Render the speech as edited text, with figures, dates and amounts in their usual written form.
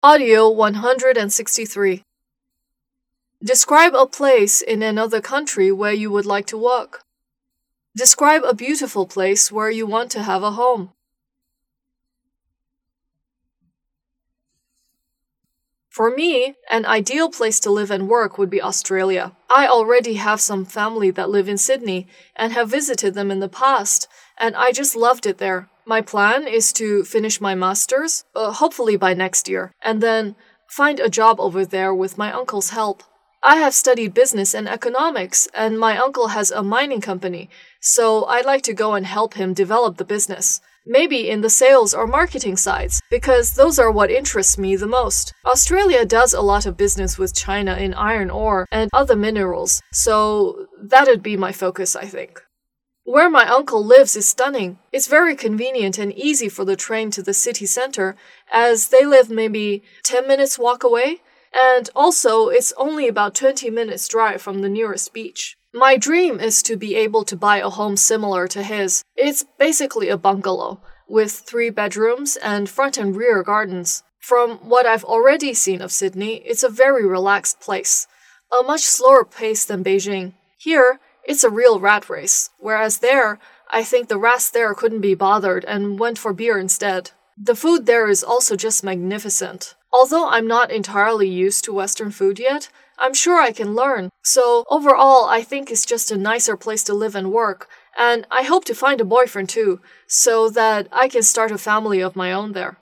Audio 163. Describe a place in another country where you would like to work. Describe a beautiful place where you want to have a home. For me, an ideal place to live and work would be Australia. I already have some family that live in Sydney and have visited them in the past, and I just loved it there. My plan is to finish my master's, hopefully by next year, and then find a job over there with my uncle's help. I have studied business and economics, and my uncle has a mining company, so I'd like to go and help him develop the business. Maybe in the sales or marketing sides, because those are what interests me the most. Australia does a lot of business with China in iron ore and other minerals, so that'd be my focus, I think. Where my uncle lives is stunning. It's very convenient and easy for the train to the city center, as they live maybe 10 minutes walk away, and also it's only about 20 minutes drive from the nearest beach. My dream is to be able to buy a home similar to his. It's basically a bungalow, with 3 bedrooms and front and rear gardens. From what I've already seen of Sydney, it's a very relaxed place, a much slower pace than Beijing. Here, it's a real rat race, whereas there, I think the rats there couldn't be bothered and went for beer instead. The food there is also just magnificent. Although I'm not entirely used to Western food yet, I'm sure I can learn. So overall, I think it's just a nicer place to live and work, and I hope to find a boyfriend too, so that I can start a family of my own there.